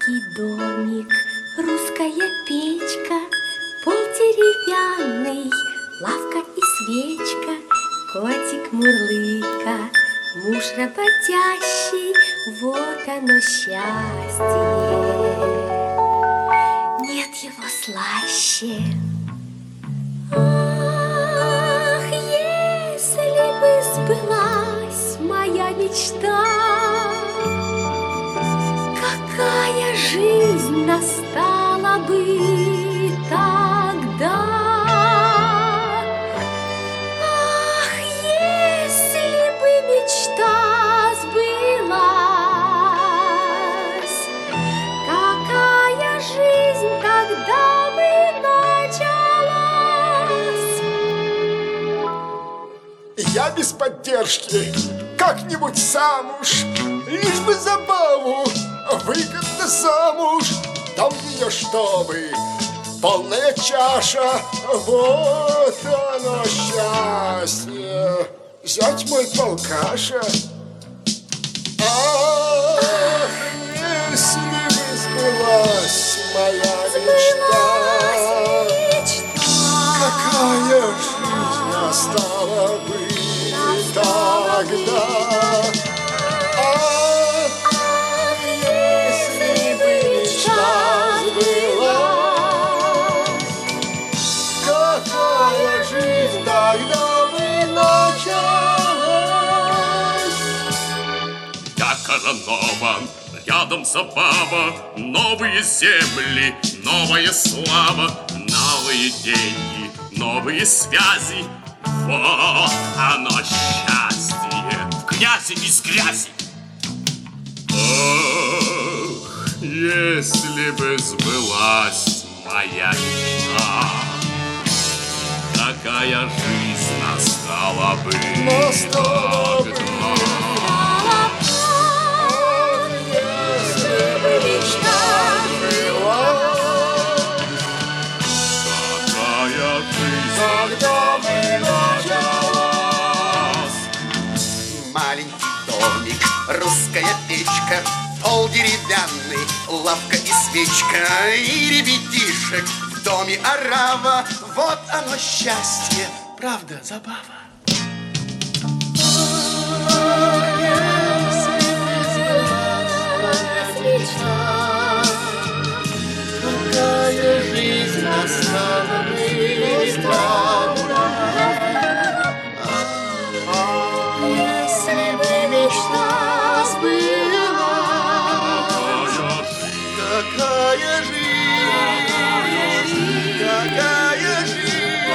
Русский домик, русская печка, пол деревянный, лавка и свечка, котик мурлыка, муж работящий, вот оно счастье. Нет его слаще. Ах, если бы сбылась моя мечта, какая жизнь настала бы тогда! Ах, если бы мечта сбылась, какая жизнь тогда бы началась! Я без поддержки как-нибудь сам уж, лишь бы забаву, выгодно замуж, дам ее, чтобы полная чаша, вот оно счастье. Зять мой полкаша. Ах, если бы сбылась моя мечта, какая жизнь настала бы тогда. Коронова, рядом забава, новые земли, новая слава, новые деньги, новые связи. Вот оно счастье, в князе без грязи. Ах, если бы сбылась моя мечта, какая жизнь настала бы тогда. Маленький домик, русская печка, пол деревянный, лавка и свечка, и ребятишек в доме орава. Вот оно счастье, правда, забава. Какая жизнь настала бы тогда. Если бы мечта сбылась, какая жизнь, какая жизнь,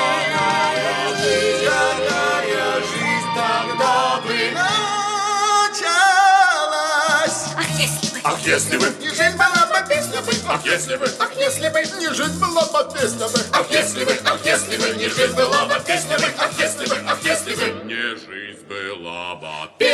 какая жизнь тогда бы началась. Ах, если бы не жизнь была бы песня бы, ах, если бы ах, если бы Не жизнь была бы песня бы, ах, если бы не жизнь была бы песня бы, ах, если бы не жизнь была бы